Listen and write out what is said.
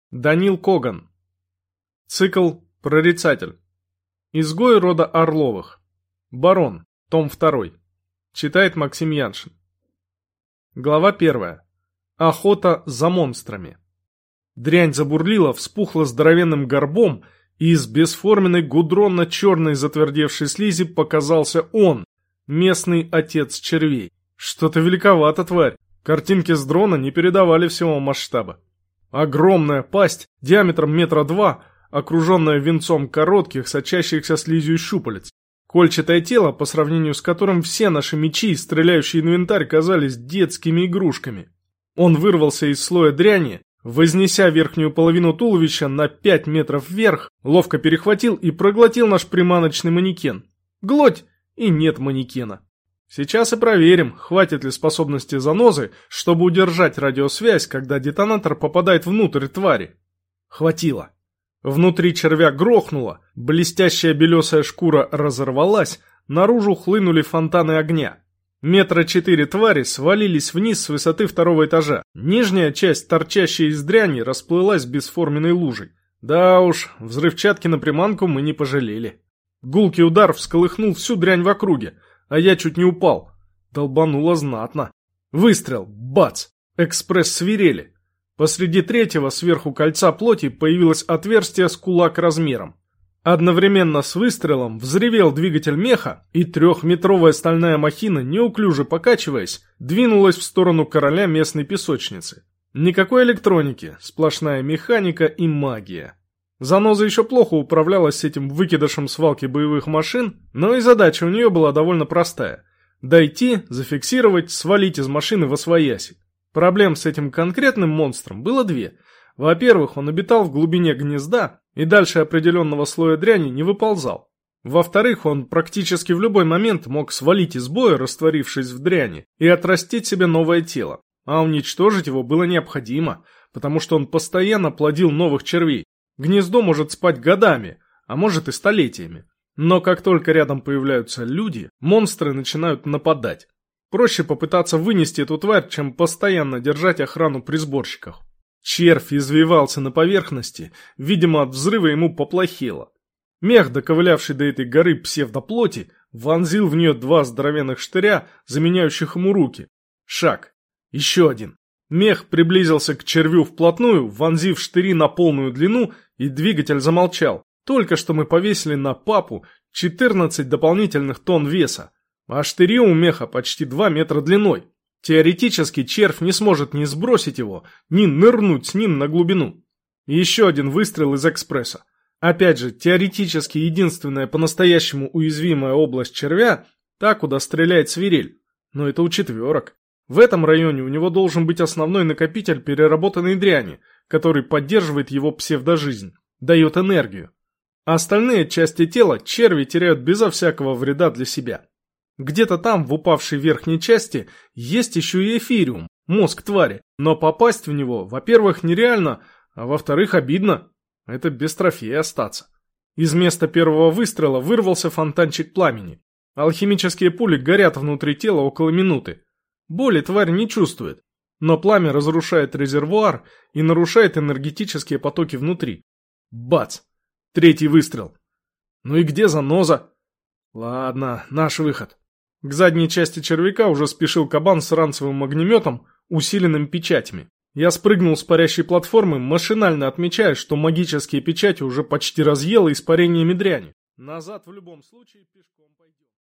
Данил Коган. Цикл «Прорицатель». Изгой рода Орловых. Барон. Том 2. Читает Максим Яншин. Глава 1. Охота за монстрами. Дрянь забурлила, вспухла здоровенным горбом, и из бесформенной гудронно-черной затвердевшей слизи показался он, местный отец червей. Что-то великовато, тварь. Картинки с дрона не передавали всего масштаба. Огромная пасть, диаметром 1,2 м, окруженная венцом коротких, сочащихся слизью щупалец. Кольчатое тело, по сравнению с которым все наши мечи и стреляющий инвентарь казались детскими игрушками. Он вырвался из слоя дряни, вознеся верхнюю половину туловища на 5 метров вверх, ловко перехватил и проглотил наш приманочный манекен. Глоть, и нет манекена. Сейчас и проверим, хватит ли способности занозы, чтобы удержать радиосвязь, когда детонатор попадает внутрь твари. Хватило. Внутри червя грохнуло, блестящая белесая шкура разорвалась, наружу хлынули фонтаны огня. 4 метра твари свалились вниз с высоты 2-го этажа. Нижняя часть, торчащая из дряни, расплылась бесформенной лужей. Да уж, взрывчатки на приманку мы не пожалели. Гулкий удар всколыхнул всю дрянь в округе, а я чуть не упал. Долбануло знатно. Выстрел, бац, экспресс-свирели. Посреди третьего сверху кольца плоти появилось отверстие с кулак размером. Одновременно с выстрелом взревел двигатель меха, и 3-метровая стальная махина, неуклюже покачиваясь, двинулась в сторону короля местной песочницы. Никакой электроники, сплошная механика и магия. Заноза еще плохо управлялась с этим выкидышем свалки боевых машин, но и задача у нее была довольно простая. Дойти, зафиксировать, свалить из машины восвояси. Проблем с этим конкретным монстром было две. Во-первых, он обитал в глубине гнезда и дальше определенного слоя дряни не выползал. Во-вторых, он практически в любой момент мог свалить из боя, растворившись в дряни, и отрастить себе новое тело. А уничтожить его было необходимо, потому что он постоянно плодил новых червей. Гнездо может спать годами, а может и столетиями. Но как только рядом появляются люди, монстры начинают нападать. Проще попытаться вынести эту тварь, чем постоянно держать охрану при сборщиках. Червь извивался на поверхности, видимо, от взрыва ему поплохело. Мех, доковылявший до этой горы псевдоплоти, вонзил в нее 2 здоровенных штыря, заменяющих ему руки. Шаг. Еще один. Мех приблизился к червю вплотную, вонзив штыри на полную длину, и двигатель замолчал. Только что мы повесили на папу 14 дополнительных тонн веса, а штыри у меха почти 2 метра длиной. Теоретически червь не сможет ни сбросить его, ни нырнуть с ним на глубину. И еще один выстрел из экспресса. Опять же, теоретически единственная по-настоящему уязвимая область червя – та, куда стреляет свирель. Но это у четверок. В этом районе у него должен быть основной накопитель переработанной дряни, который поддерживает его псевдожизнь, дает энергию. А остальные части тела черви теряют безо всякого вреда для себя. Где-то там, в упавшей верхней части, есть еще и эфириум, мозг твари, но попасть в него, во-первых, нереально, а во-вторых, обидно. Это без трофея остаться. Из места первого выстрела вырвался фонтанчик пламени. Алхимические пули горят внутри тела около минуты. Боли тварь не чувствует, но пламя разрушает резервуар и нарушает энергетические потоки внутри. Бац! 3-й выстрел. Ну и где заноза? Ладно, наш выход. К задней части червяка уже спешил кабан с ранцевым огнеметом, усиленным печатями. Я спрыгнул с парящей платформы, машинально отмечая, что магические печати уже почти разъело испарениями дряни. Назад в любом случае пешком пойдем.